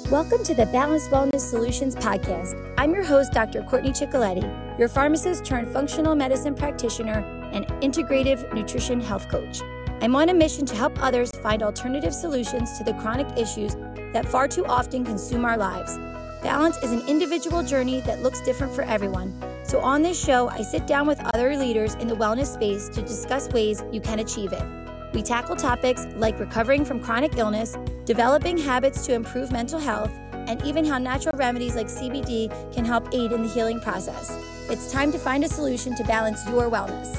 Welcome to the Balanced Wellness Solutions Podcast. I'm your host, Dr. Courtney Ciccoletti, your pharmacist turned functional medicine practitioner and integrative nutrition health coach. I'm on a mission to help others find alternative solutions to the chronic issues that far too often consume our lives. Balance is an individual journey that looks different for everyone. So on this show, I sit down with other leaders in the wellness space to discuss ways you can achieve it. We tackle topics like recovering from chronic illness, developing habits to improve mental health, and even how natural remedies like CBD can help aid in the healing process. It's time to find a solution to balance your wellness.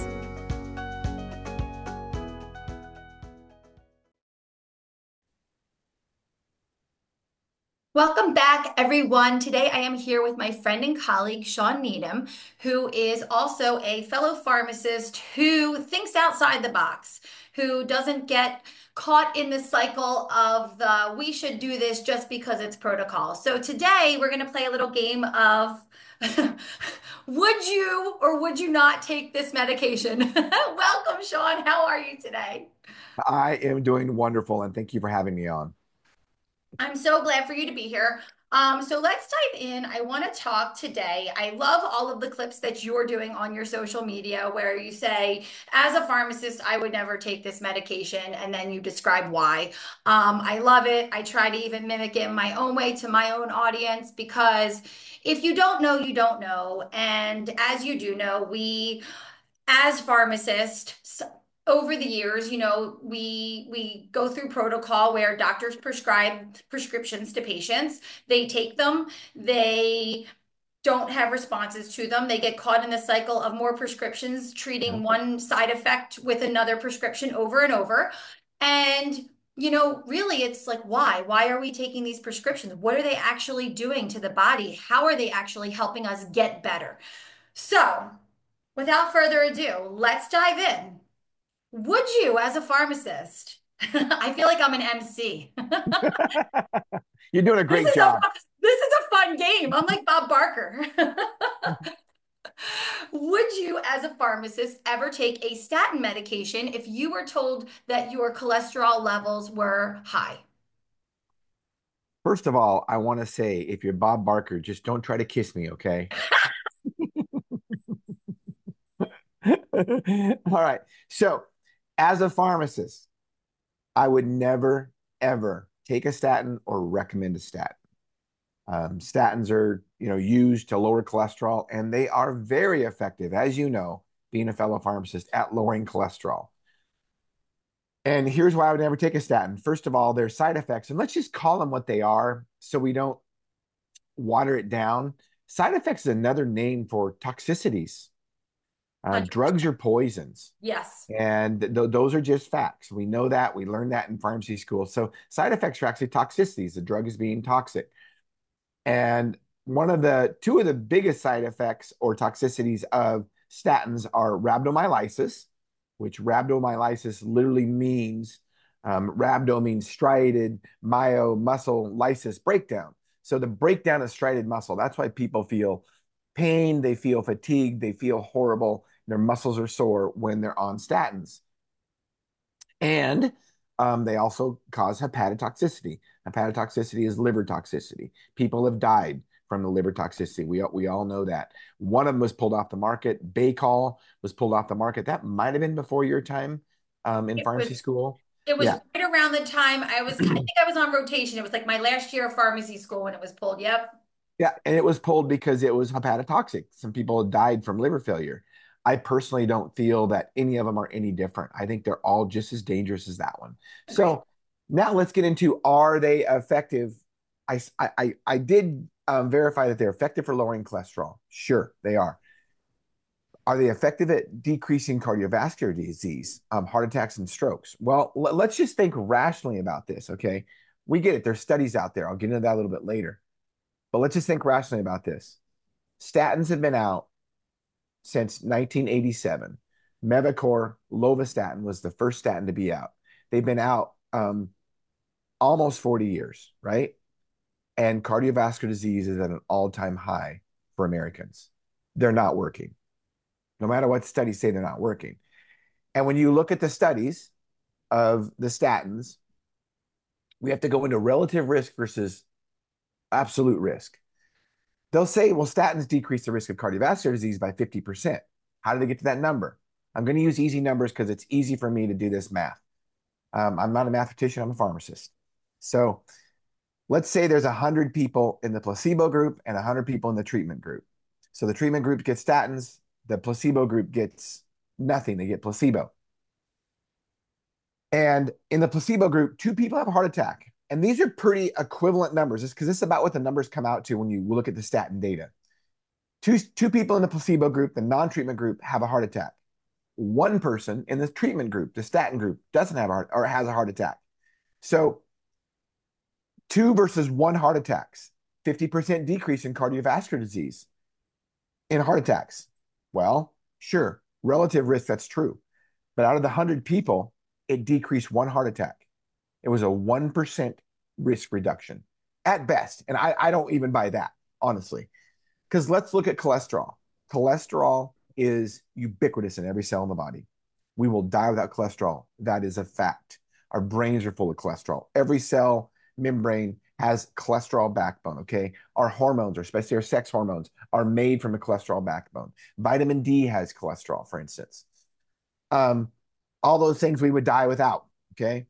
Welcome back, everyone. Today I am here with my friend and colleague, Sean Needham, who is also a fellow pharmacist who thinks outside the box, who doesn't get caught in the cycle of the we should do this just because it's protocol. So today we're going to play a little game of would you or would you not take this medication? Welcome, Sean. How are you today? I am doing wonderful, and thank you for having me on. I'm so glad for you to be here. So let's dive in. I want to talk today. I love all of the clips that you're doing on your social media where you say, as a pharmacist, I would never take this medication, and then you describe why. I love it. I try to even mimic it in my own way to my own audience because if you don't know, you don't know. And as you do know, we as pharmacists over the years, we go through protocol where doctors prescribe prescriptions to patients. They take them, they don't have responses to them. They get caught in the cycle of more prescriptions, treating one side effect with another prescription over and over. And really, it's like, why? Why are we taking these prescriptions? What are they actually doing to the body? How are they actually helping us get better? So, without further ado, let's dive in. Would you, as a pharmacist, I feel like I'm an MC. You're doing a This great is a job. this is a fun game. I'm like Bob Barker. Would you, as a pharmacist, ever take a statin medication if you were told that your cholesterol levels were high? First of all, I want to say, if you're Bob Barker, just don't try to kiss me, okay? All right. So, as a pharmacist, I would never, ever take a statin or recommend a statin. Statins are, used to lower cholesterol, and they are very effective, as you know, being a fellow pharmacist, at lowering cholesterol. And here's why I would never take a statin. First of all, their side effects, and let's just call them what they are so we don't water it down. Side effects is another name for toxicities. Drugs 100%. are poisons, Yes. and those are just facts. We know that. We learned that in pharmacy school. So side effects are actually toxicities. The drug is being toxic. And two of the biggest side effects or toxicities of statins are rhabdomyolysis, which rhabdomyolysis literally means rhabdo means striated, myo muscle, lysis breakdown. So the breakdown of striated muscle. That's why people feel pain, they feel fatigued, they feel horrible, their muscles are sore when they're on statins. And they also cause hepatotoxicity. Hepatotoxicity is liver toxicity. People have died from the liver toxicity. We all know that. One of them was pulled off the market. Baycol was pulled off the market. That might have been before your time in It pharmacy was school. it was Yeah. right around the time I think I was on rotation. It was like my last year of pharmacy school when it was pulled. Yep. Yeah, and it was pulled because it was hepatotoxic. Some people had died from liver failure. I personally don't feel that any of them are any different. I think they're all just as dangerous as that one. Agreed. So now let's get into, are they effective? I did verify that they're effective for lowering cholesterol. Sure, they are. Are they effective at decreasing cardiovascular disease, heart attacks, and strokes? Well, let's just think rationally about this, okay? We get it. There's studies out there. I'll get into that a little bit later. But let's just think rationally about this. Statins have been out since 1987. Mevacor, lovastatin was the first statin to be out. They've been out almost 40 years, right? And cardiovascular disease is at an all-time high for Americans. They're not working. No matter what studies say, they're not working. And when you look at the studies of the statins, we have to go into relative risk versus absolute risk. They'll say, well, statins decrease the risk of cardiovascular disease by 50%. How did they get to that number? I'm going to use easy numbers because it's easy for me to do this math. I'm not a mathematician, I'm a pharmacist. So let's say there's 100 people in the placebo group and 100 people in the treatment group. So the treatment group gets statins, the placebo group gets nothing, they get placebo. And in the placebo group, two people have a heart attack. And these are pretty equivalent numbers, just because this is about what the numbers come out to when you look at the statin data. Two people in the placebo group, the non-treatment group, have a heart attack. One person in the treatment group, the statin group, doesn't have a heart or has a heart attack. So two versus one heart attacks, 50% decrease in cardiovascular disease in heart attacks. Well, sure, relative risk, that's true. But out of the 100 people, it decreased one heart attack. It was a 1% risk reduction at best. And I don't even buy that, honestly. Because let's look at cholesterol. Cholesterol is ubiquitous in every cell in the body. We will die without cholesterol. That is a fact. Our brains are full of cholesterol. Every cell membrane has cholesterol backbone, okay? Our hormones, especially our sex hormones, are made from a cholesterol backbone. Vitamin D has cholesterol, for instance. Um, all those things we would die without, okay?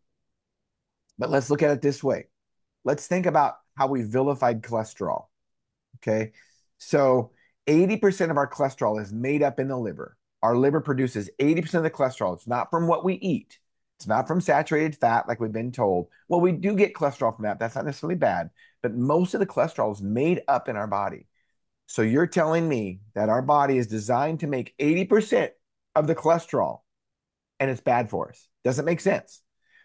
But let's look at it this way. Let's think about how we vilified cholesterol, okay? So 80% of our cholesterol is made up in the liver. Our liver produces 80% of the cholesterol. It's not from what we eat. It's not from saturated fat like we've been told. Well, we do get cholesterol from that. That's not necessarily bad, but most of the cholesterol is made up in our body. So you're telling me that our body is designed to make 80% of the cholesterol and it's bad for us. Doesn't make sense.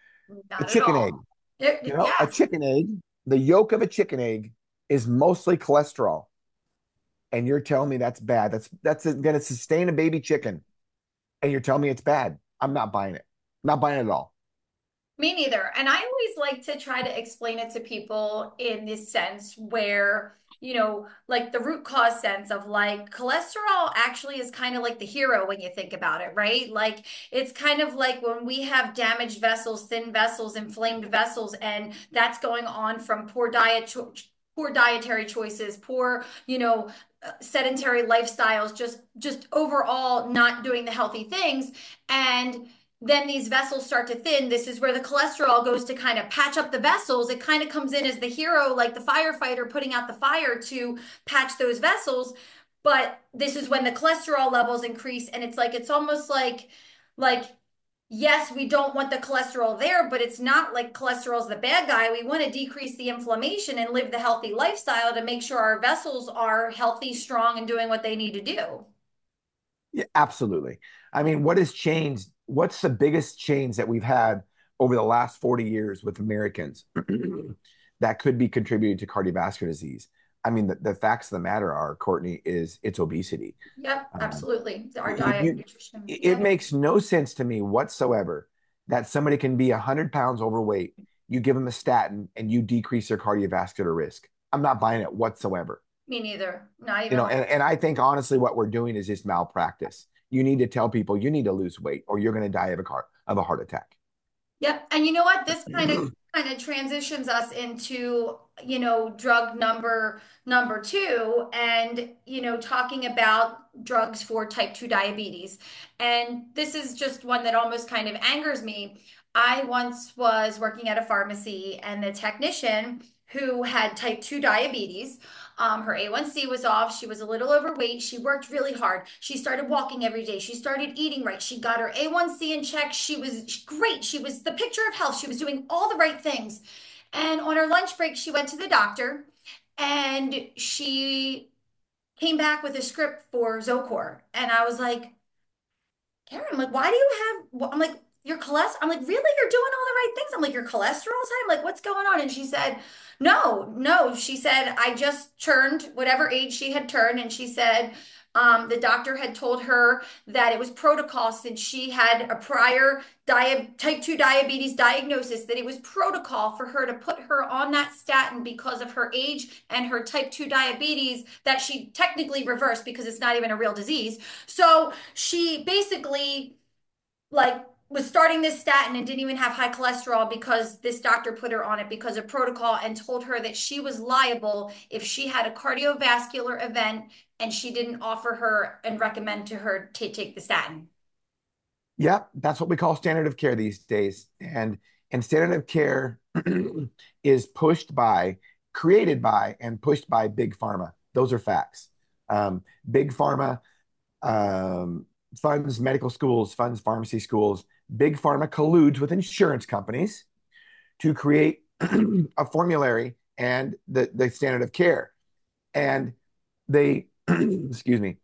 A Not at chicken egg, all. a Yes. chicken egg, the yolk of a chicken egg is mostly cholesterol. And you're telling me that's bad. That's going to sustain a baby chicken. And you're telling me it's bad. I'm not buying it. Not buying it at all. Me neither. And I always like to try to explain it to people in this sense where, like the root cause sense of like cholesterol actually is kind of like the hero when you think about it, right? Like it's kind of like when we have damaged vessels, thin vessels, inflamed vessels, and that's going on from poor dietary choices, poor, sedentary lifestyles, just overall not doing the healthy things. And then these vessels start to thin. This is where the cholesterol goes to kind of patch up the vessels. It kind of comes in as the hero, like the firefighter putting out the fire to patch those vessels. But this is when the cholesterol levels increase, and it's almost like yes, we don't want the cholesterol there, but it's not like cholesterol's the bad guy. We want to decrease the inflammation and live the healthy lifestyle to make sure our vessels are healthy, strong, and doing what they need to do. Yeah, absolutely. I mean, what has changed? What's the biggest change that we've had over the last 40 years with Americans that could be contributed to cardiovascular disease? I mean, the facts of the matter are, Courtney, is it's obesity. Yep, Um, absolutely. Our diet, you, nutrition. it Yep. makes no sense to me whatsoever that somebody can be 100 pounds overweight, you give them a statin, and you decrease their cardiovascular risk. I'm not buying it whatsoever. Me neither. Not You even a know, little. and I think honestly, what we're doing is just malpractice. You need to tell people you need to lose weight or you're going to die of a heart attack. Yep. And you know what? This kind of transitions us into, drug number two and, talking about drugs for type 2 diabetes. And this is just one that almost kind of angers me. I once was working at a pharmacy and the technician who had type 2 diabetes. Her A1C was off. She was a little overweight. She worked really hard. She started walking every day. She started eating right. She got her A1C in check. She was great. She was the picture of health. She was doing all the right things. And on her lunch break, she went to the doctor and she came back with a script for Zocor. And I was like, Karen, I'm like, why do you have, I'm like, your cholesterol, I'm like, really? You're doing all the right things. I'm like, your cholesterol's high? I'm like, what's going on? And she said, no, no. She said, I just turned whatever age she had turned. And she said, the doctor had told her that it was protocol since she had a prior type 2 diabetes diagnosis, that it was protocol for her to put her on that statin because of her age and her type 2 diabetes that she technically reversed because it's not even a real disease. So she basically like was starting this statin and didn't even have high cholesterol because this doctor put her on it because of protocol and told her that she was liable if she had a cardiovascular event and she didn't offer her and recommend to her to take the statin. Yep, that's what we call standard of care these days. And standard of care is pushed by, created by, and pushed by big pharma. Those are facts. Big pharma um, funds medical schools, funds pharmacy schools. Big pharma colludes with insurance companies to create a formulary and the standard of care. And they, excuse me,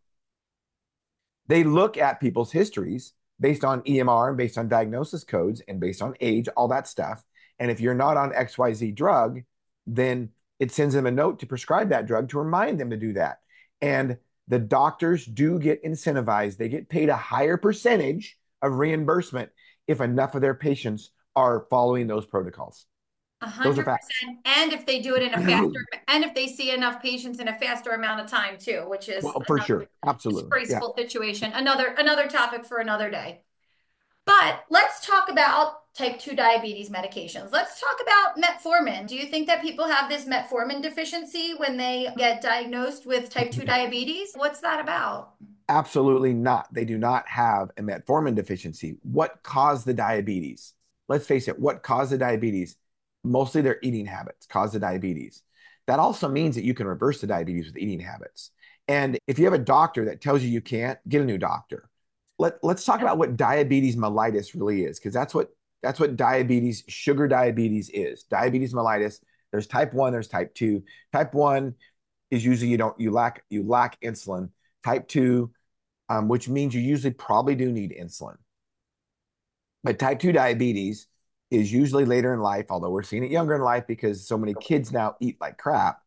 they look at people's histories based on EMR and based on diagnosis codes and based on age, all that stuff. And if you're not on XYZ drug, then it sends them a note to prescribe that drug to remind them to do that. And the doctors do get incentivized. They get paid a higher percentage of reimbursement if enough of their patients are following those protocols. A Those are hundred facts. percent. And if they do it in a faster, and if they see enough patients in a faster amount of time too, which is Well, for another sure. Absolutely. Yeah. disgraceful situation. Another topic for another day. But let's talk about type 2 diabetes medications. Let's talk about metformin. Do you think that people have this metformin deficiency when they get diagnosed with type 2 diabetes? What's that about? Absolutely not. They do not have a metformin deficiency. What caused the diabetes? Let's face it, what caused the diabetes? Mostly their eating habits caused the diabetes. That also means that you can reverse the diabetes with eating habits. And if you have a doctor that tells you you can't, get a new doctor. Let's talk about what diabetes mellitus really is, because that's what diabetes, sugar diabetes is. Diabetes mellitus, there's type 1, there's type 2. Type 1 is usually you lack insulin. Type 2, which means you usually probably do need insulin. But type 2 diabetes is usually later in life, although we're seeing it younger in life because so many kids now eat like crap,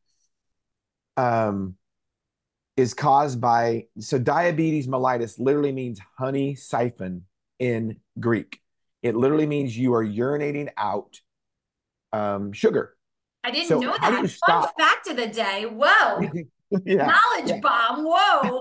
um, is caused by, so diabetes mellitus literally means honey siphon in Greek. It literally means you are urinating out sugar. I didn't So know how do that. you Fun stop? fact of the day. Whoa. Yeah, Knowledge yeah. bomb. Whoa.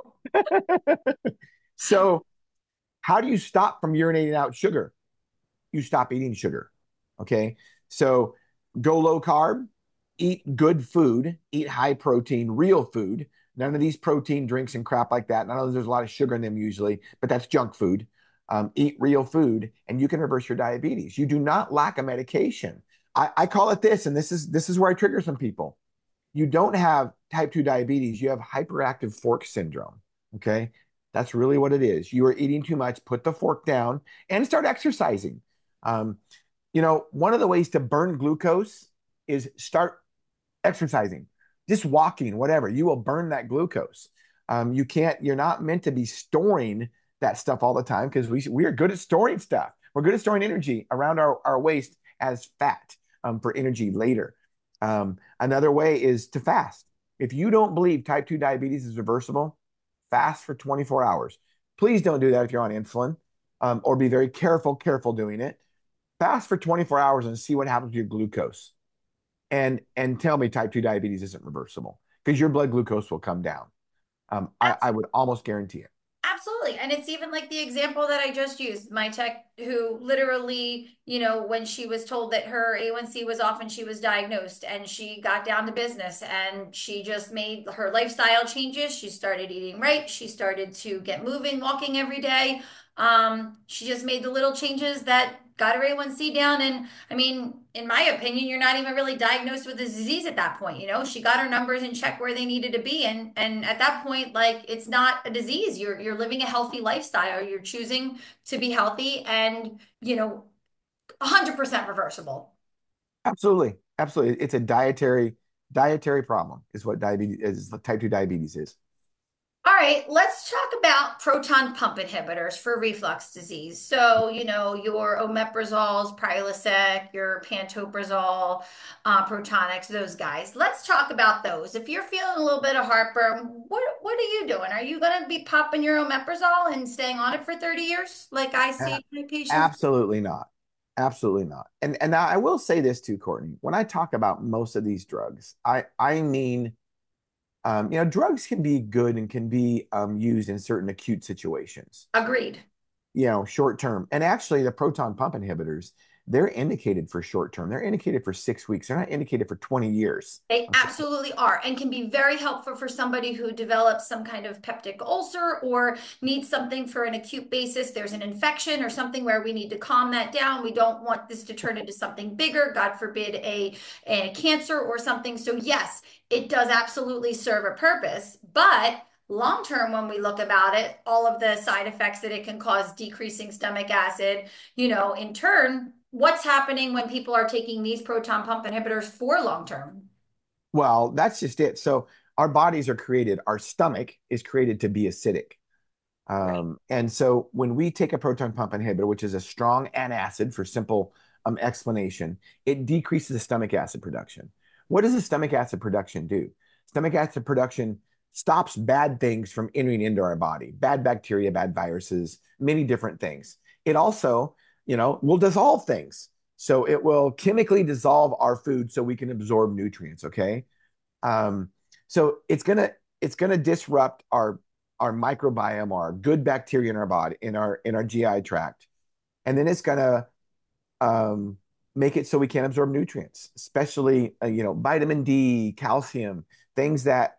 So how do you stop from urinating out sugar? You stop eating sugar. Okay. So go low carb, eat good food, eat high protein, real food. None of these protein drinks and crap like that. None of there's a lot of sugar in them usually, but that's junk food. Eat real food, and you can reverse your diabetes. You do not lack a medication. I call it this, and this is where I trigger some people. You don't have type 2 diabetes, you have hyperactive fork syndrome. Okay. That's really what it is. You are eating too much, put the fork down and start exercising. Um, one of the ways to burn glucose is start exercising, just walking, whatever. You will burn that glucose. You're not meant to be storing that stuff all the time because we are good at storing stuff. We're good at storing energy around our waist as fat for energy later. Another way is to fast. If you don't believe type 2 diabetes is reversible, fast for 24 hours. Please don't do that if you're on insulin, or be very careful doing it. Fast for 24 hours and see what happens to your glucose. And tell me type 2 diabetes isn't reversible because your blood glucose will come down. I would almost guarantee it. Absolutely. And it's even like the example that I just used. My tech, who literally, when she was told that her A1C was off and she was diagnosed and she got down to business and she just made her lifestyle changes. She started eating right. She started to get moving, walking every day. She just made the little changes that got her A1C down. And I mean, in my opinion, you're not even really diagnosed with the disease at that point. She got her numbers in check where they needed to be. And at that point, like it's not a disease. You're living a healthy lifestyle. You're choosing to be healthy and, 100% reversible. Absolutely. Absolutely. It's a dietary problem is what diabetes is, type 2 diabetes is. All right, let's talk about proton pump inhibitors for reflux disease. So, your omeprazoles, Prilosec, your pantoprazole, Protonix, those guys. Let's talk about those. If you're feeling a little bit of heartburn, what are you doing? Are you going to be popping your omeprazole and staying on it for 30 years like I Uh, see my patients? Absolutely not. Absolutely not. And now I will say this too, Courtney. When I talk about most of these drugs, I mean, drugs can be good and can be used in certain acute situations. Agreed. short term. And actually, the proton pump inhibitors, they're indicated for short term. They're indicated for 6 weeks. They're not indicated for 20 years. They Okay. absolutely are and can be very helpful for somebody who develops some kind of peptic ulcer or needs something for an acute basis. There's an infection or something where we need to calm that down. We don't want this to turn into something bigger, God forbid, a cancer or something. So, yes, it does absolutely serve a purpose. But long term, when we look about it, all of the side effects that it can cause, decreasing stomach acid, in turn, what's happening when people are taking these proton pump inhibitors for long term? Well, that's just it. So our bodies are created, our stomach is created to be acidic. Right. And so when we take a proton pump inhibitor, which is a strong antacid for simple explanation, it decreases the stomach acid production. What does the stomach acid production do? Stomach acid production stops bad things from entering into our body, bad bacteria, bad viruses, many different things. It also, will dissolve things. So it will chemically dissolve our food so we can absorb nutrients. Okay. Um, so it's gonna disrupt our microbiome, our good bacteria in our body, in our GI tract, and then it's gonna um, make it so we can't absorb nutrients, especially vitamin D, calcium, things that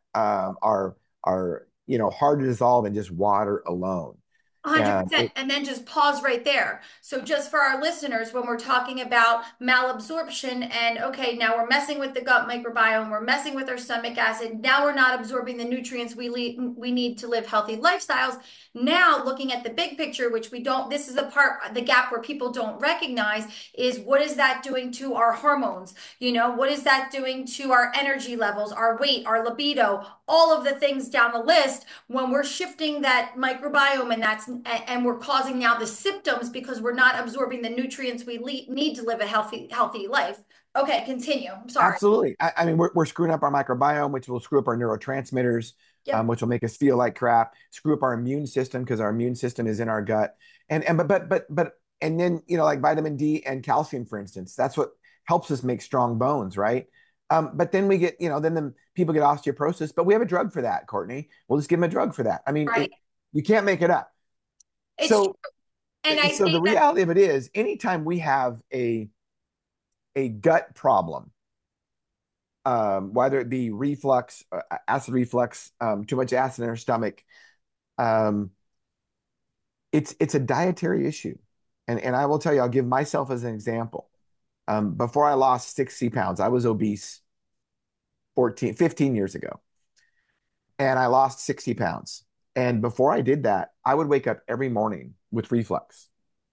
are hard to dissolve in just water alone. And 100%. And then just pause right there. So, just for our listeners, when we're talking about malabsorption and okay, now we're messing with the gut microbiome, we're messing with our stomach acid, now we're not absorbing the nutrients we need to live healthy lifestyles. Now, looking at the big picture, which we don't, this is the part, the gap where people don't recognize is what is that doing to our hormones? What is that doing to our energy levels, our weight, our libido, all of the things down the list when we're shifting that microbiome and we're causing now the symptoms because we're not absorbing the nutrients we need to live a healthy life. Okay, continue. I'm sorry. absolutely, I mean, we're screwing up our microbiome, which will screw up our neurotransmitters, Yep. which will make us feel like crap. Screw up our immune system because our immune system is in our gut, and but and then like vitamin D and calcium, for instance, that's what helps us make strong bones, right? But then we get then the people get osteoporosis, but we have a drug for that, Courtney. We'll just give them a drug for that. I mean, Right. you can't make it up. It's So true. And I so the think that reality of it is, anytime we have a gut problem, whether it be reflux, acid reflux, too much acid in our stomach. Um, it's a dietary issue, and I will tell you, I'll give myself as an example. Before I lost 60 pounds, I was obese 15 years ago, and I lost 60 pounds. And before I did that, I would wake up every morning with reflux.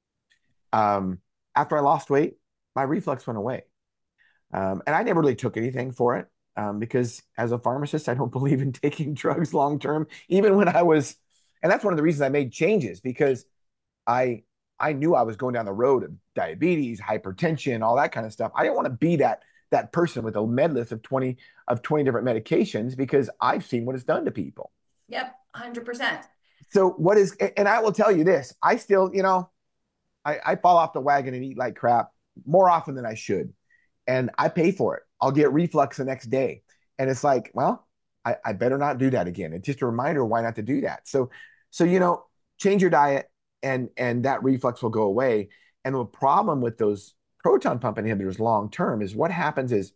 Um, After I lost weight, my reflux went away. And I never really took anything for it because as a pharmacist, I don't believe in taking drugs long term, even when I was, and that's one of the reasons I made changes because I I knew I was going down the road of diabetes, hypertension, all that kind of stuff. I didn't want to be that person with a med list of 20 different medications because I've seen what it's done to people. yep, 100%. So what is, and I will tell you this, I still, I fall off the wagon and eat like crap more often than I should. And I pay for it. I'll get reflux the next day. And it's like, well, I better not do that again. It's just a reminder why not to do that. So change your diet and that reflux will go away. And the problem with those proton pump inhibitors long term is what happens is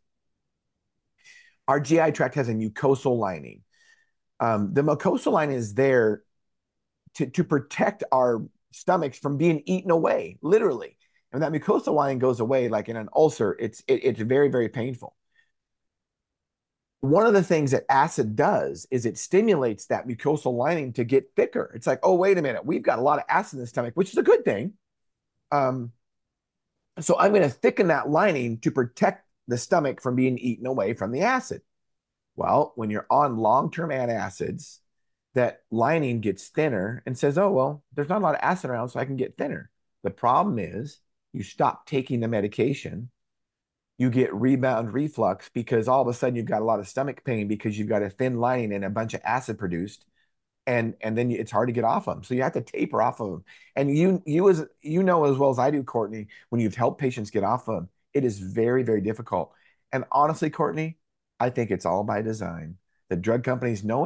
our GI tract has a mucosal lining. The mucosal lining is there to protect our stomachs from being eaten away, literally. And that mucosal lining goes away, like in an ulcer, it's very, very painful. One of the things that acid does is it stimulates that mucosal lining to get thicker. It's like, oh, wait a minute, we've got a lot of acid in the stomach, which is a good thing. Um, so I'm going to thicken that lining to protect the stomach from being eaten away from the acid. Well, when you're on long-term antacids, that lining gets thinner and says, oh, well, there's not a lot of acid around, so I can get thinner. The problem is you stop taking the medication, you get rebound reflux because all of a sudden you've got a lot of stomach pain because you've got a thin lining and a bunch of acid produced. And then it's hard to get off them. So you have to taper off of them. And you know as well as I do, Courtney, when you've helped patients get off of them, it is very, very difficult. And honestly, Courtney, I think it's all by design. The drug companies know it.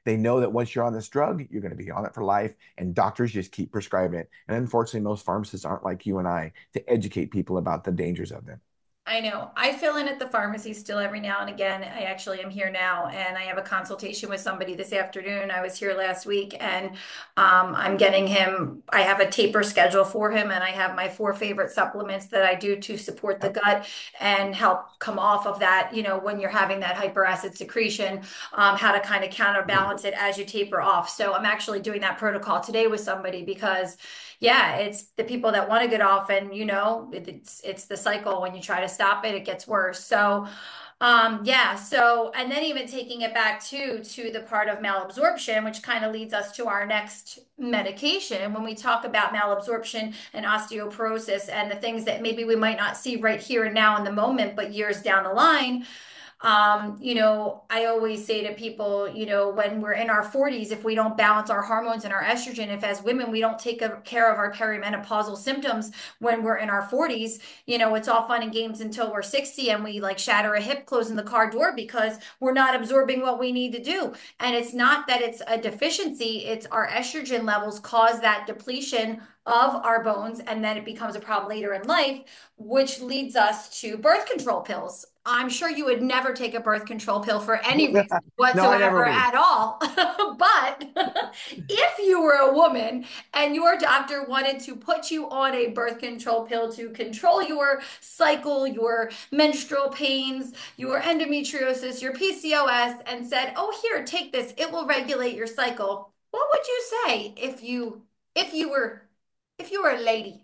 They know that once you're on this drug, you're going to be on it for life, and doctors just keep prescribing it. And unfortunately, most pharmacists aren't like you and I to educate people about the dangers of them. I know. I fill in at the pharmacy still every now and again. I actually am here now, and I have a consultation with somebody this afternoon. I was here last week, and I'm getting him. I have a taper schedule for him, and I have my four favorite supplements that I do to support the Yep. gut and help come off of that. You know, when you're having that hyperacid secretion, how to kind of counterbalance it as you taper off. So I'm actually doing that protocol today with somebody because yeah, it's the people that want to get off, and you know, it's the cycle. When you try to stop it, it gets worse. So, yeah. So, and then even taking it back to the part of malabsorption, which kind of leads us to our next medication. When we talk about malabsorption and osteoporosis and the things that maybe we might not see right here and now in the moment, but years down the line, you know, I always say to people, you know, when we're in our 40s, if we don't balance our hormones and our estrogen, if as women we don't take care of our perimenopausal symptoms when we're in our 40s, you know, it's all fun and games until we're 60 and we like shatter a hip closing the car door because we're not absorbing what we need to do. And it's not that it's a deficiency, it's our estrogen levels cause that depletion of our bones, and then it becomes a problem later in life, which leads us to birth control pills. I'm sure you would never take a birth control pill for any reason No, I never whatsoever would. at all. But if you were a woman and your doctor wanted to put you on a birth control pill to control your cycle, your menstrual pains, your endometriosis, your PCOS, and said, "Oh, here, take this. It will regulate your cycle." What would you say if you were if you were a lady?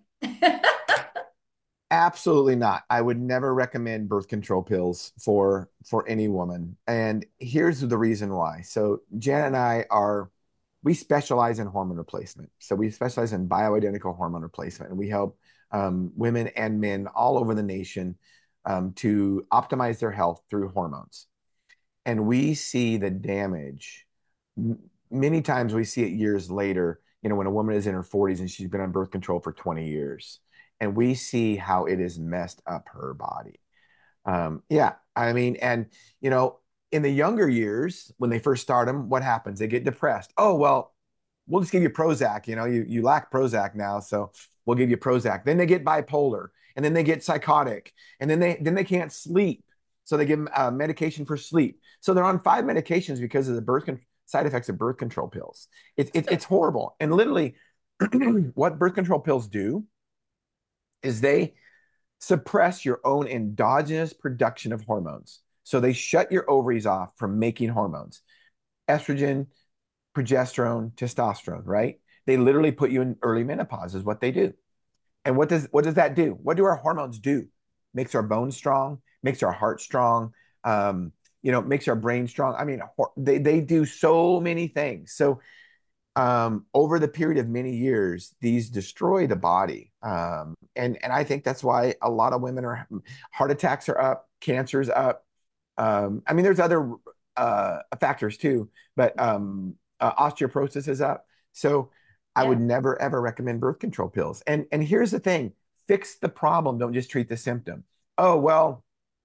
Absolutely not. I would never recommend birth control pills for any woman. And here's the reason why. So Jan and I are we specialize in hormone replacement. So we specialize in bioidentical hormone replacement, and we help women and men all over the nation to optimize their health through hormones. And we see the damage. Many times we see it years later, you know, when a woman is in her 40s and she's been on birth control for 20 years, and we see how it has messed up her body. Yeah, I mean, and you know, in the younger years, when they first start them, what happens? They get depressed. Oh, well, we'll just give you Prozac. You know, you lack Prozac now, so we'll give you Prozac. Then they get bipolar, and then they get psychotic, and then they can't sleep, so they give them medication for sleep. So they're on five medications because of the side effects of birth control pills. It's horrible, and literally, what birth control pills do is they suppress your own endogenous production of hormones. So they shut your ovaries off from making hormones, estrogen, progesterone, testosterone, right? They literally put you in early menopause is what they do. And what does that do? What do our hormones do? Makes our bones strong, makes our heart strong, you know, makes our brain strong. I mean, they do so many things. So over the period of many years, these destroy the body. And I think that's why a lot of women are heart attacks are up, cancer's up. I mean, there's other factors too, but osteoporosis is up. So I Yeah. would never ever recommend birth control pills. And here's the thing: fix the problem. Don't just treat the symptom. Oh well,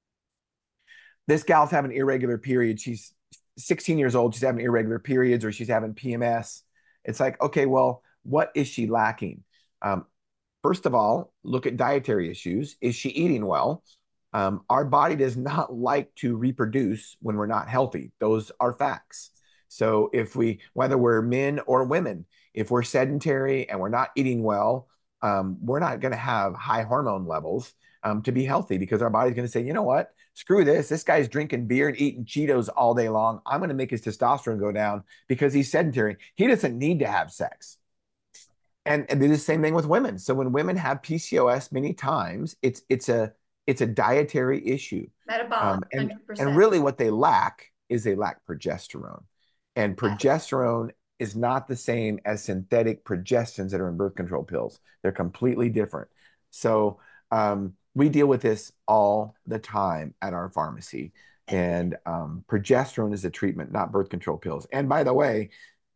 this gal's having irregular periods. She's 16 years old. She's having irregular periods, or she's having PMS. It's like, okay, well, what is she lacking? Um, First of all, look at dietary issues. Is she eating well? Our body does not like to reproduce when we're not healthy. Those are facts. So if whether we're men or women, if we're sedentary and we're not eating well, we're not going to have high hormone levels to be healthy because our body's going to say, you know what? Screw this. This guy's drinking beer and eating Cheetos all day long. I'm going to make his testosterone go down because he's sedentary. He doesn't need to have sex. And do the same thing with women. So when women have PCOS, many times it's a dietary issue, Metabolic, and 100%. really what they lack progesterone, and Yes. progesterone is not the same as synthetic progestins that are in birth control pills. They're completely different. So we deal with this all the time at our pharmacy, and progesterone is a treatment, not birth control pills. And by the way,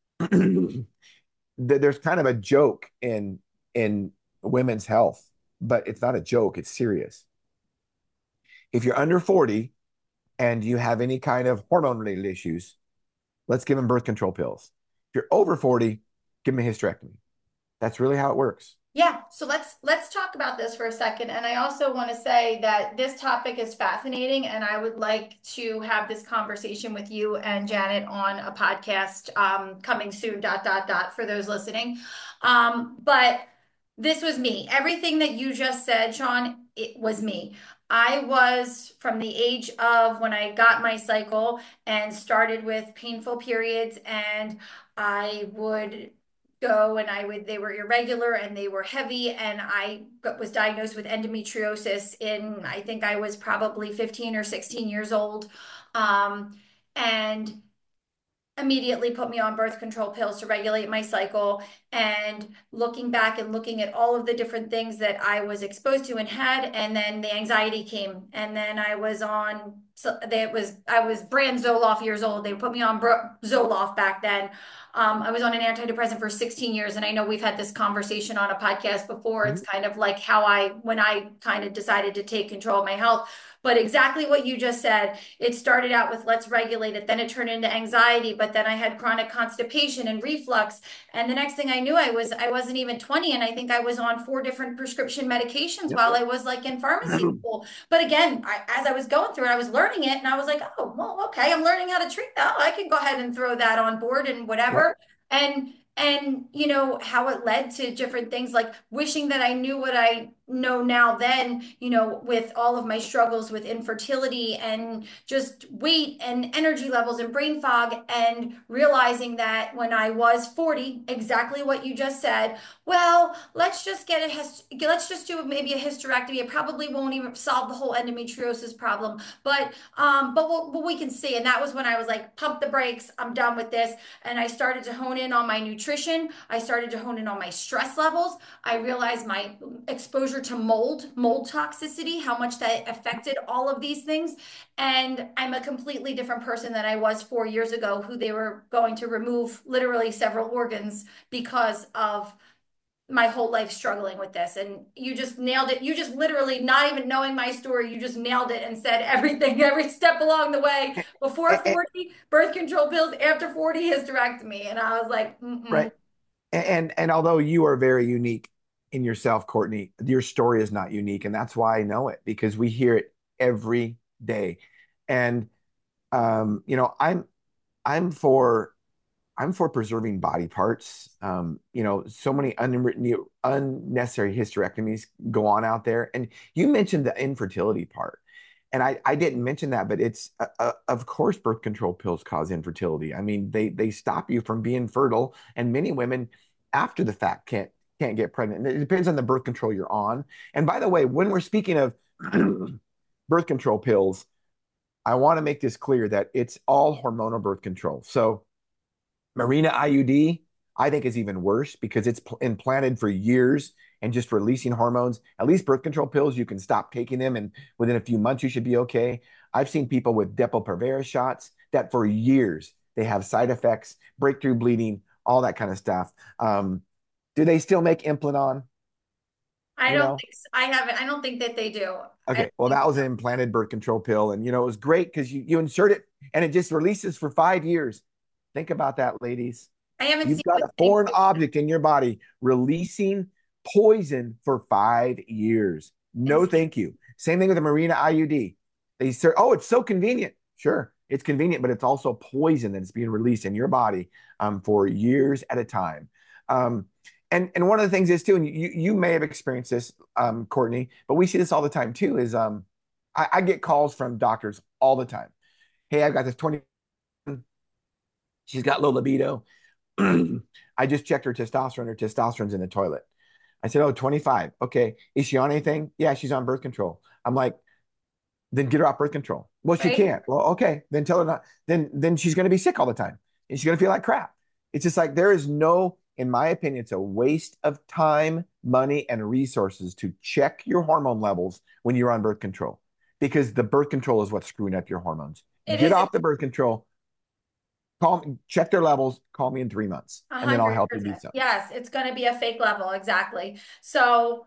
there's kind of a joke in women's health, but it's not a joke, it's serious. If you're under 40 and you have any kind of hormone related issues, let's give them birth control pills. If you're over 40, give them a hysterectomy. That's really how it works. Yeah, so let's talk about this for a second. And I also want to say that this topic is fascinating, and I would like to have this conversation with you and Janet on a podcast coming soon, for those listening. But this was me. Everything that you just said, Sean, it was me. I was from the age of when I got my cycle and started with painful periods, and I would go and they were irregular and they were heavy, and was diagnosed with endometriosis I think I was probably 15 or 16 years old. And immediately put me on birth control pills to regulate my cycle. And looking back and looking at all of the different things that I was exposed to and had, and then the anxiety came, and then I was on, so I was brand Zoloft years old. They put me on Zoloft back then. I was on an antidepressant for 16 years, and I know we've had this conversation on a podcast before. It's Mhm. kind of like when I kind of decided to take control of my health. But exactly what you just said, it started out with let's regulate it, then it turned into anxiety, but then I had chronic constipation and reflux. And the next thing I knew, I wasn't even 20, and I think I was on 4 different prescription medications Yep. while I was like in pharmacy school. But again, as I was going through it, I was learning it, and I was like, oh, well, okay, I'm learning how to treat that. I can go ahead and throw that on board and Yep. whatever. And you know how it led to different things, like wishing that I knew what I know now then, with all of my struggles with infertility and just weight and energy levels and brain fog, and realizing that when I was 40, exactly what you just said, well, let's just do maybe a hysterectomy. It probably won't even solve the whole endometriosis problem, but we can see. And that was when I was like, pump the brakes, I'm done with this. And I started to hone in on my nutrition. I started to hone in on my stress levels. I realized my exposure to mold toxicity, how much that affected all of these things. And I'm a completely different person than I was 4 years ago, who they were going to remove literally several organs because of my whole life struggling with this. And you just nailed it. You just literally, not even knowing my story, you just nailed it and said everything, every step along the way. Before And, 40, birth control pills; after 40, hysterectomy. And I was like, mm-mm. right. And although you are very unique in yourself, Courtney, your story is not unique. And that's why I know it, because we hear it every day. And I'm for preserving body parts. So many unnecessary hysterectomies go on out there. And you mentioned the infertility part. And I didn't mention that, but of course, birth control pills cause infertility. I mean, they stop you from being fertile, and many women after the fact can't get pregnant. And it depends on the birth control you're on. And by the way, when we're speaking of birth control pills, I want to make this clear that it's all hormonal birth control. So Mirena IUD, I think, is even worse because it's implanted for years and just releasing hormones. At least birth control pills, you can stop taking them, and within a few months, you should be okay. I've seen people with Depo-Provera shots that for years they have side effects, breakthrough bleeding, all that kind of stuff. Do they still make Implanon? I You don't know? think so. I haven't. I don't think that they do. I Okay, well, think that was an implanted birth control pill, and it was great because you insert it and it just releases for 5 years. Think about that, ladies. I haven't You've seen got what a they foreign do. object in your body releasing poison for 5 years. No, Exactly. thank you. Same thing with the Mirena IUD. They say, oh, it's so convenient. Sure, it's convenient, but it's also poison that's being released in your body for years at a time. Um, and one of the things is too, and you may have experienced this, Courtney, but we see this all the time too. Is I get calls from doctors all the time. Hey, I've got this 20. She's got low libido. I just checked her testosterone. Her testosterone's in the toilet. I said, oh, 25. Okay. Is she on anything? Yeah, she's on birth control. I'm like, then get her off birth control. Well, she Right? can't. Well, okay. Then tell her not. Then she's going to be sick all the time. And she's going to feel like crap. It's just like there is no, in my opinion, it's a waste of time, money, and resources to check your hormone levels when you're on birth control, because the birth control is what's screwing up your hormones. It Get is off the birth control, call me, check their levels, call me in 3 months, a and then I'll hundred help you do percent. something. Yes, it's going to be a fake level. Exactly. So,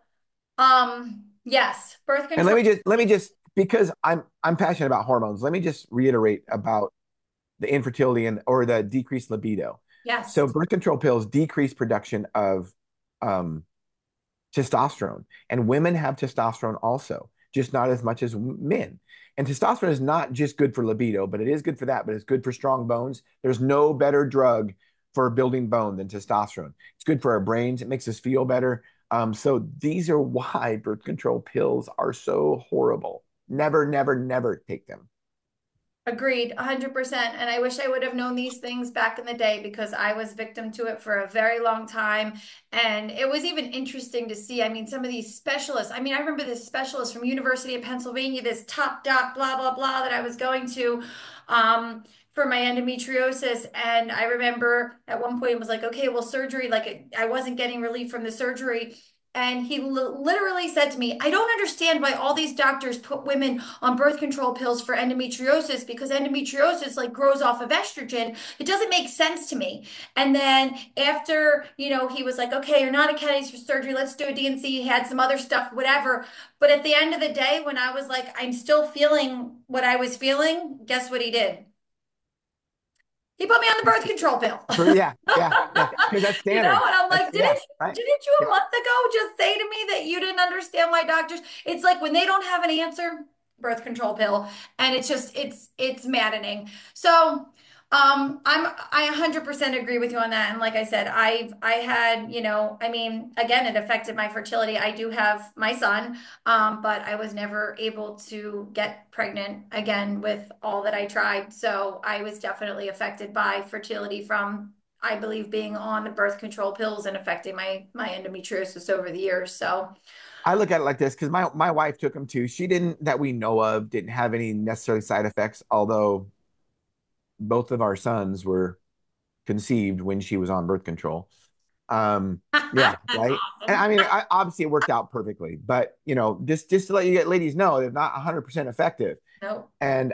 yes, birth And control. let me just because I'm passionate about hormones, let me just reiterate about the infertility and or the decreased libido. Yes. So birth control pills decrease production of um, testosterone, and women have testosterone also, just not as much as men. And testosterone is not just good for libido, but it is good for that, but it's good for strong bones. There's no better drug for building bone than testosterone. It's good for our brains. It makes us feel better. So these are why birth control pills are so horrible. Never, never, never take them. Agreed, 100%. And I wish I would have known these things back in the day because I was victim to it for a very long time. And it was even interesting to see. I mean, some of these specialists, I mean, I remember this specialist from University of Pennsylvania, this top doc, blah, blah, blah, that I was going to for my endometriosis. And I remember at one point it was like, okay, well, surgery, like I wasn't getting relief from the surgery. And he literally said to me, I don't understand why all these doctors put women on birth control pills for endometriosis because endometriosis like grows off of estrogen. It doesn't make sense to me. And then after, he was like, okay, you're not a candidate for surgery. Let's do a D&C. He had some other stuff, whatever. But at the end of the day, when I was like, I'm still feeling what I was feeling, guess what he did? He put me on the birth control pill. Yeah, yeah, yeah. Because that's And standard. I'm That's like, yeah, didn't right. didn't you Yeah. a month ago just say to me that you didn't understand why doctors? It's like when they don't have an answer, birth control pill, and it's maddening. So, I 100% agree with you on that. And like I said, I had, I mean, again, it affected my fertility. I do have my son, but I was never able to get pregnant again with all that I tried. So I was definitely affected by fertility from, I believe, being on the birth control pills and affecting my endometriosis over the years. So I look at it like this because my wife took them too. She didn't, that we know of, didn't have any necessarily side effects, although both of our sons were conceived when she was on birth control. Yeah, that's right. And awesome. I mean, obviously it worked out perfectly, but just to let you get ladies know, they're not 100% effective. No, And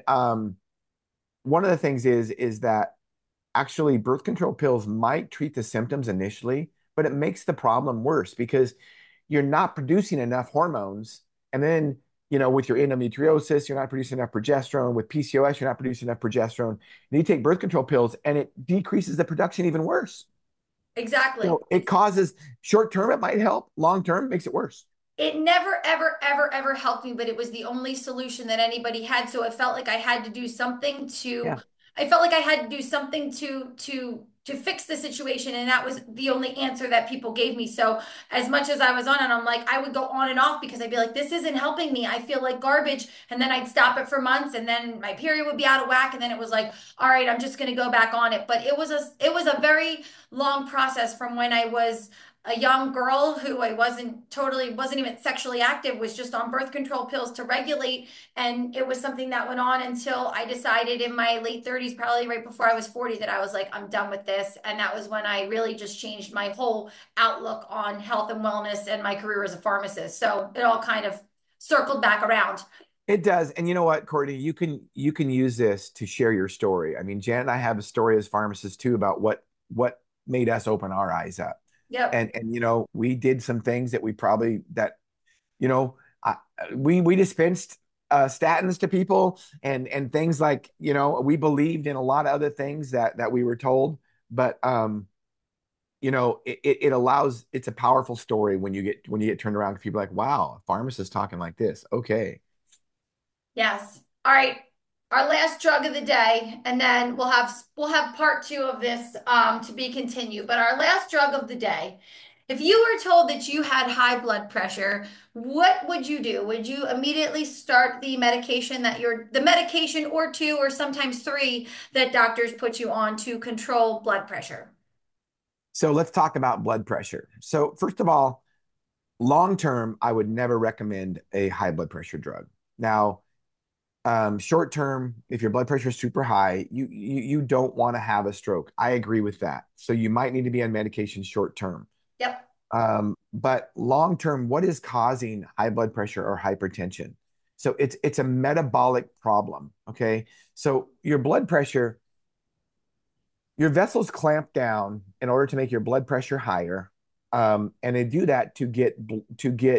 one of the things is that actually birth control pills might treat the symptoms initially, but it makes the problem worse because you're not producing enough hormones. And then, with your endometriosis, you're not producing enough progesterone. With PCOS, you're not producing enough progesterone. And you take birth control pills and it decreases the production even worse. exactly. So it causes short term, it might help. Long term, makes it worse. It never, ever, ever, ever helped me, but it was the only solution that anybody had. So it felt like I had to do something to, Yeah. I felt like I had to do something to fix the situation. And that was the only answer that people gave me. So as much as I was on it, I'm like, I would go on and off because I'd be like, this isn't helping me. I feel like garbage. And then I'd stop it for months and then my period would be out of whack. And then it was like, all right, I'm just going to go back on it. But it was a very long process from when I was a young girl who I wasn't even sexually active, was just on birth control pills to regulate. And it was something that went on until I decided in my late 30s, probably right before I was 40, that I was like, I'm done with this. And that was when I really just changed my whole outlook on health and wellness and my career as a pharmacist. So it all kind of circled back around. It does. And you know what, Courtney, you can use this to share your story. I mean, Jan and I have a story as pharmacists too about what made us open our eyes up. Yep. And we did some things that we probably that you know I, we dispensed statins to people and things like we believed in a lot of other things that we were told, but it allows, it's a powerful story when you get turned around, people are like, wow, a pharmacist talking like this, okay. Yes. All right. Our last drug of the day, and then we'll have part two of this to be continued. But our last drug of the day, if you were told that you had high blood pressure, what would you do? Would you immediately start the medication or two or sometimes three that doctors put you on to control blood pressure? So let's talk about blood pressure. So first of all, long term, I would never recommend a high blood pressure drug. Now, short term, if your blood pressure is super high, you don't want to have a stroke. I agree with that. So you might need to be on medication short term. Yep. But long term, what is causing high blood pressure or hypertension? So it's a metabolic problem. Okay. So your blood pressure, your vessels clamp down in order to make your blood pressure higher. And they do that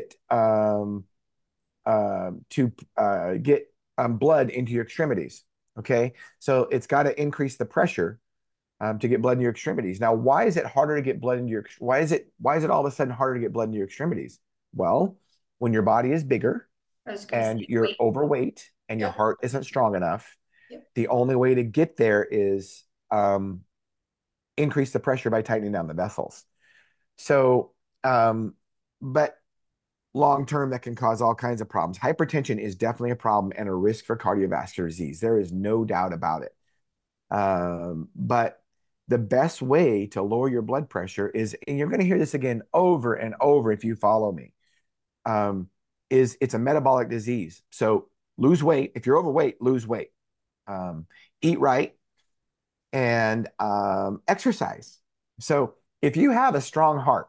to get blood into your extremities. Okay. So it's got to increase the pressure to get blood in your extremities. Now, why is it harder to get blood into your, why is it all of a sudden harder to get blood into your extremities? Well, when your body is bigger I was going to and say, you're wait. overweight and your Yep. heart isn't strong enough, Yep. the only way to get there is increase the pressure by tightening down the vessels. So, um, but long term, that can cause all kinds of problems. Hypertension is definitely a problem and a risk for cardiovascular disease. There is no doubt about it. But the best way to lower your blood pressure is, and you're going to hear this again over and over if you follow me, is it's a metabolic disease. So lose weight. If you're overweight, lose weight. Um, Eat right and exercise. So if you have a strong heart,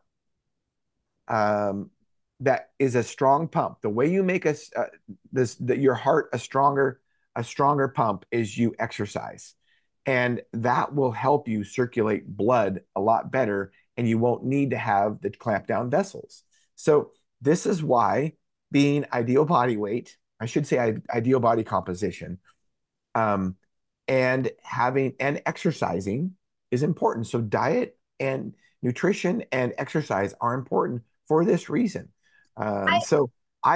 um, that is a strong pump. The way you make your heart a stronger pump is you exercise, and that will help you circulate blood a lot better, and you won't need to have the clamp down vessels. So this is why being ideal body weight, I should say ideal body composition, um, and exercising is important. So diet and nutrition and exercise are important for this reason. I, So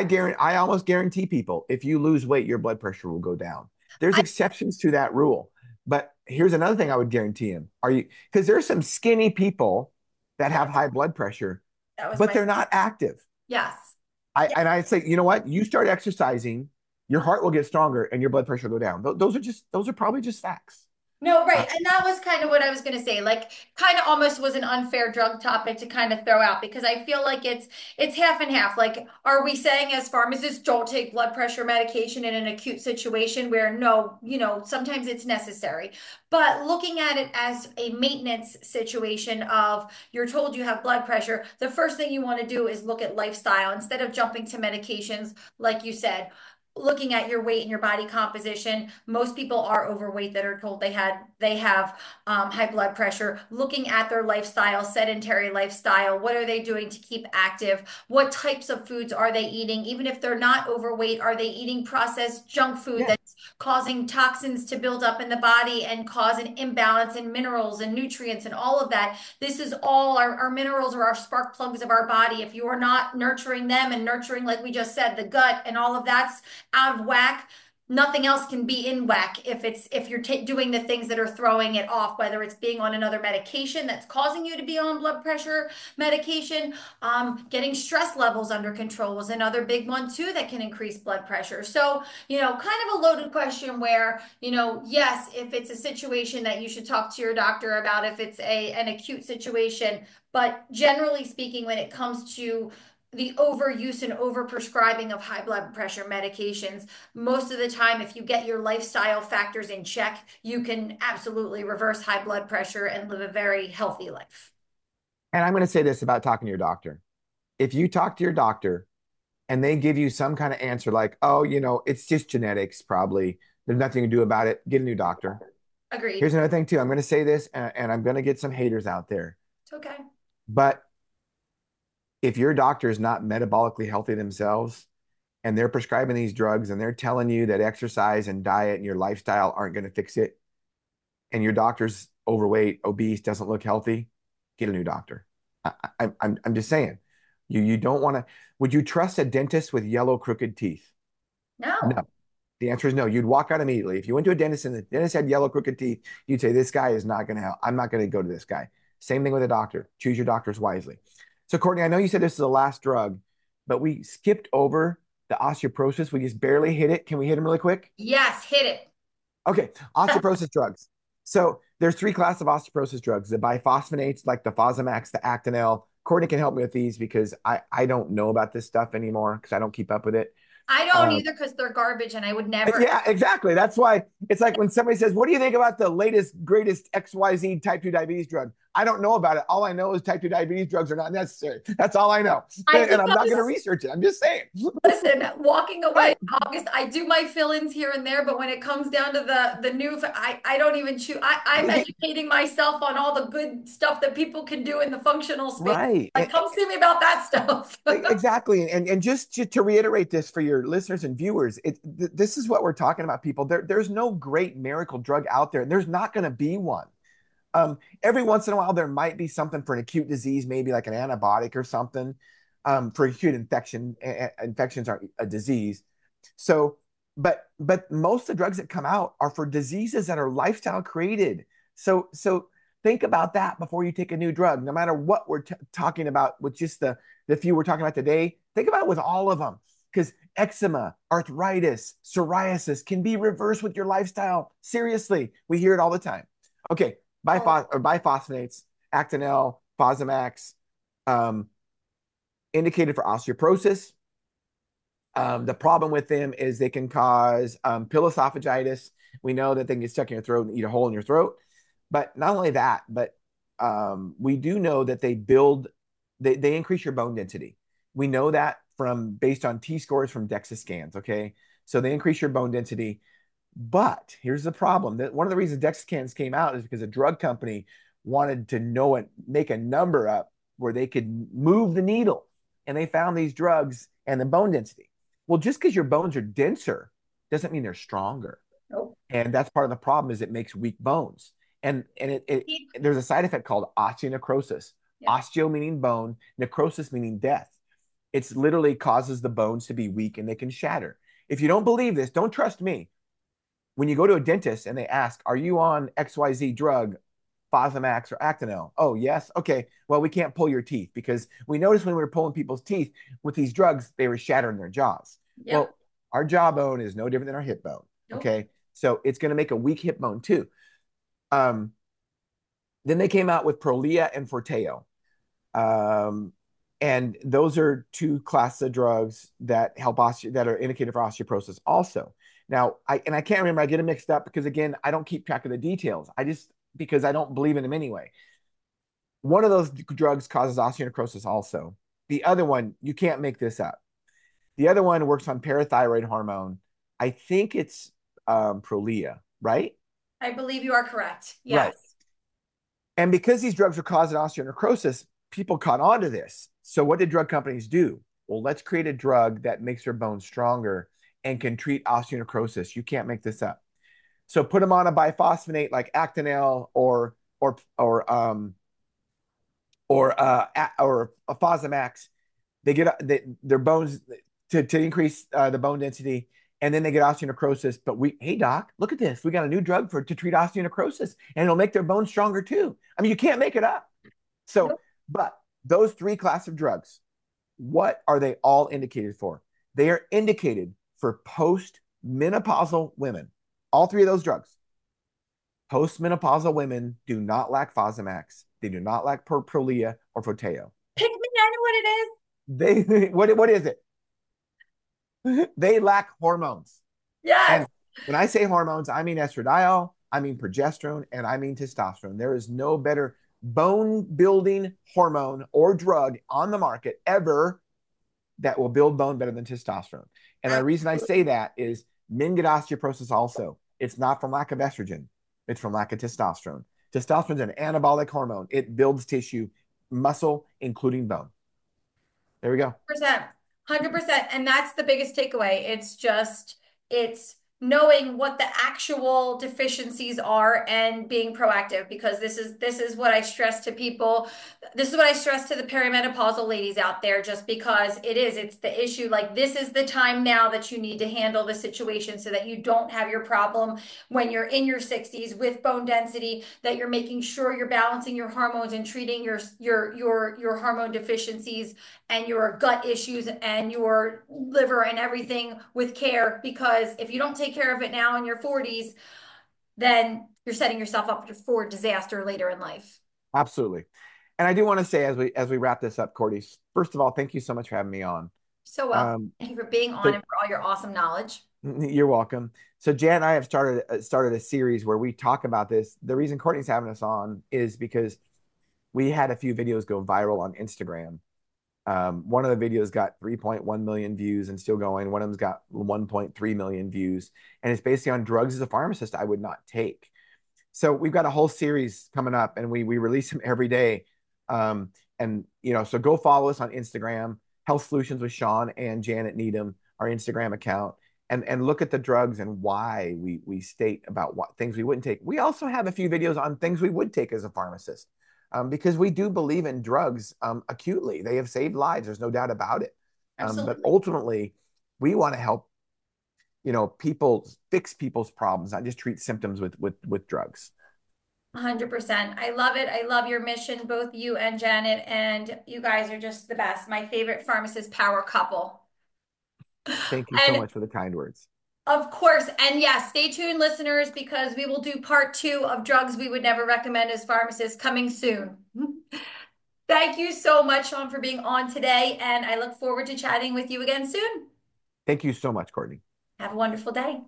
I almost guarantee people if you lose weight, your blood pressure will go down. There's I, exceptions to that rule, but here's another thing I would guarantee him. Are you because there's some skinny people that yes, have high blood pressure, that was but my, they're not active. yes. I and I say, you know what? You start exercising, your heart will get stronger and your blood pressure will go down. Those are probably just facts. No, Uh, right. And that was kind of what I was going to say. Like kind of almost was an unfair drug topic to kind of throw out because I feel like it's half and half. Like are we saying as pharmacists don't take blood pressure medication in an acute situation where no, sometimes it's necessary. But looking at it as a maintenance situation of you're told you have blood pressure, the first thing you want to do is look at lifestyle instead of jumping to medications like you said looking at your weight and your body composition. Most people are overweight that are told they have high blood pressure. Looking at their lifestyle, sedentary lifestyle, what are they doing to keep active? What types of foods are they eating? Even if they're not overweight, are they eating processed junk food yeah. that's causing toxins to build up in the body and cause an imbalance in minerals and nutrients and all of that? This is all our minerals are our spark plugs of our body. If you are not nurturing them and nurturing, like we just said, the gut and all of that's out of whack, nothing else can be in whack if you're doing the things that are throwing it off, whether it's being on another medication that's causing you to be on blood pressure medication. Getting stress levels under control is another big one too that can increase blood pressure. So kind of a loaded question where yes, if it's a situation that you should talk to your doctor about, if it's an acute situation, but generally speaking, when it comes to the overuse and overprescribing of high blood pressure medications, most of the time, if you get your lifestyle factors in check, you can absolutely reverse high blood pressure and live a very healthy life. And I'm going to say this about talking to your doctor. If you talk to your doctor and they give you some kind of answer like, oh, it's just genetics, probably, there's nothing to do about it, get a new doctor. Agreed. Here's another thing, too. I'm going to say this and I'm going to get some haters out there. It's okay. But if your doctor is not metabolically healthy themselves and they're prescribing these drugs and they're telling you that exercise and diet and your lifestyle aren't going to fix it, and your doctor's overweight, obese, doesn't look healthy, get a new doctor. I'm just saying, you don't want to. Would you trust a dentist with yellow crooked teeth? No. No. The answer is no. You'd walk out immediately. If you went to a dentist and the dentist had yellow crooked teeth, you'd say, this guy is not going to help. I'm not going to go to this guy. Same thing with a doctor. Choose your doctors wisely. So, Courtney, I know you said this is the last drug, but we skipped over the osteoporosis. We just barely hit it. Can we hit them really quick? Yes, hit it. Okay, osteoporosis drugs. So there's three classes of osteoporosis drugs: the biphosphonates, like the Fosamax, the Actonel. Courtney can help me with these because I don't know about this stuff anymore because I don't keep up with it. I don't Um, either because they're garbage and I would never. yeah, exactly. That's why it's like when somebody says, "What do you think about the latest, greatest XYZ type 2 diabetes drug?" I don't know about it. All I know is type 2 diabetes drugs are not necessary. That's all I know. I And think I'm I not going to was research it. I'm just saying. Listen, walking away Right. in August, I do my fill-ins here and there, but when it comes down to the new, I don't even choose. I'm educating myself on all the good stuff that people can do in the functional space. Right. Like, come see me about that stuff. Exactly. And just to reiterate this for your listeners and viewers, this is what we're talking about, people. There's no great miracle drug out there. There's not going to be one. Every once in a while, there might be something for an acute disease, maybe like an antibiotic or something. For acute infection, infections are a disease. So, but most of the drugs that come out are for diseases that are lifestyle created. So think about that before you take a new drug. No matter what we're talking about with just the few we're talking about today, think about it with all of them. Because eczema, arthritis, psoriasis can be reversed with your lifestyle. Seriously, we hear it all the time. Okay, Oh, biphosphonates, Actonel, Fosamax, um, indicated for osteoporosis. The problem with them is they can cause piloesophagitis. We know that they can get stuck in your throat and eat a hole in your throat. But not only that, but we do know that they increase your bone density. We know that from based on T scores from DEXA scans. Okay, so they increase your bone density. But here's the problem: that one of the reasons DEXA scans came out is because a drug company wanted to know it, make a number up where they could move the needle, and they found these drugs and the bone density. Well, just because your bones are denser doesn't mean they're stronger. nope. And that's part of the problem is it makes weak bones. And there's a side effect called osteonecrosis. Yeah. Osteo meaning bone, necrosis meaning death. It's literally causes the bones to be weak and they can shatter. If you don't believe this, don't trust me. When you go to a dentist and they ask, "Are you on XYZ drug, Fosamax or Actonel?" "Oh, yes." "Okay, well, we can't pull your teeth because we noticed when we were pulling people's teeth with these drugs, they were shattering their jaws." Yep. Well, our jawbone is no different than our hip bone. Nope. Okay, so it's going to make a weak hip bone too. Um, then they came out with Prolia and Forteo. Um, and those are two classes of drugs that that are indicated for osteoporosis also. Now, I can't remember, I get them mixed up because again, I don't keep track of the details. I just because I don't believe in them anyway. One of those drugs causes osteonecrosis also. The other one, you can't make this up. The other one works on parathyroid hormone. I think it's Prolia, right? I believe you are correct. Right. Yes. And because these drugs are causing osteonecrosis, people caught on to this. So what did drug companies do? Well, let's create a drug that makes your bones stronger and can treat osteonecrosis. You can't make this up. So put them on a biphosphonate like Actonel or a Fosamax. Their bones to increase the bone density, and then they get osteonecrosis. But hey doc, look at this. We got a new drug to treat osteonecrosis, and it'll make their bones stronger too. I mean, you can't make it up. So, Nope. but those three classes of drugs, what are they all indicated for? They are indicated for post-menopausal women. All three of those drugs. Post-menopausal women do not lack Fosamax. They do not lack Prolia or Forteo. Pick me. I know what it is. They what is it? They lack hormones. Yes. And when I say hormones, I mean estradiol, I mean progesterone, and I mean testosterone. There is no better bone building hormone or drug on the market ever that will build bone better than testosterone. And the reason I say that is men get osteoporosis also. It's not from lack of estrogen, it's from lack of testosterone. Testosterone is an anabolic hormone, it builds tissue, muscle, including bone. There we go. 100%. And that's the biggest takeaway. It's knowing what the actual deficiencies are and being proactive because this is what I stress to people. This is what I stress to the perimenopausal ladies out there, just because it's the issue. Like, this is the time now that you need to handle the situation so that you don't have your problem when you're in your 60s with bone density, that you're making sure you're balancing your hormones and treating your hormone deficiencies and your gut issues and your liver and everything with care, because if you don't take care of it now in your 40s, then you're setting yourself up for disaster later in life. Absolutely. And I do want to say as we wrap this up, Cordy, first of all, thank you so much for having me on. So well, Um, thank you for being on so and for all your awesome knowledge. you're welcome. So Jan and I have started a series where we talk about this. The reason Courtney's having us on is because we had a few videos go viral on Instagram. One of the videos got 3.1 million views and still going. One of them's got 1.3 million views. And it's basically on drugs as a pharmacist I would not take. So we've got a whole series coming up, and we release them every day. And so go follow us on Instagram, Health Solutions with Sean and Janet Needham, our Instagram account, and look at the drugs and why we state about what things we wouldn't take. We also have a few videos on things we would take as a pharmacist, because we do believe in drugs acutely. They have saved lives. There's no doubt about it. But Absolutely. ultimately, we want to help people fix people's problems, not just treat symptoms with drugs. 100%. I love it. I love your mission, both you and Janet, and you guys are just the best. My favorite pharmacist power couple. Thank you so And much for the kind words. of course, and yes, stay tuned, listeners, because we will do part 2 of drugs we would never recommend as pharmacists coming soon. Thank you so much, Sean, for being on today, and I look forward to chatting with you again soon. Thank you so much, Courtney. Have a wonderful day.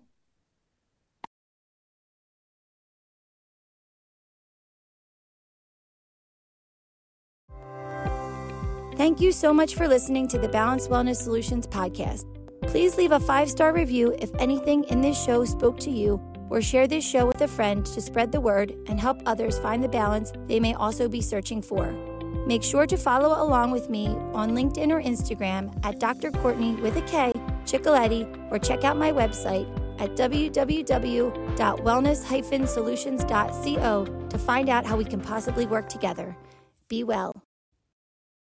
Thank you so much for listening to the Balanced Wellness Solutions podcast. Please leave a 5-star review if anything in this show spoke to you, or share this show with a friend to spread the word and help others find the balance they may also be searching for. Make sure to follow along with me on LinkedIn or Instagram at Dr. Courtney with a K, Ciccoletti, or check out my website at www.wellness-solutions.co to find out how we can possibly work together. Be well.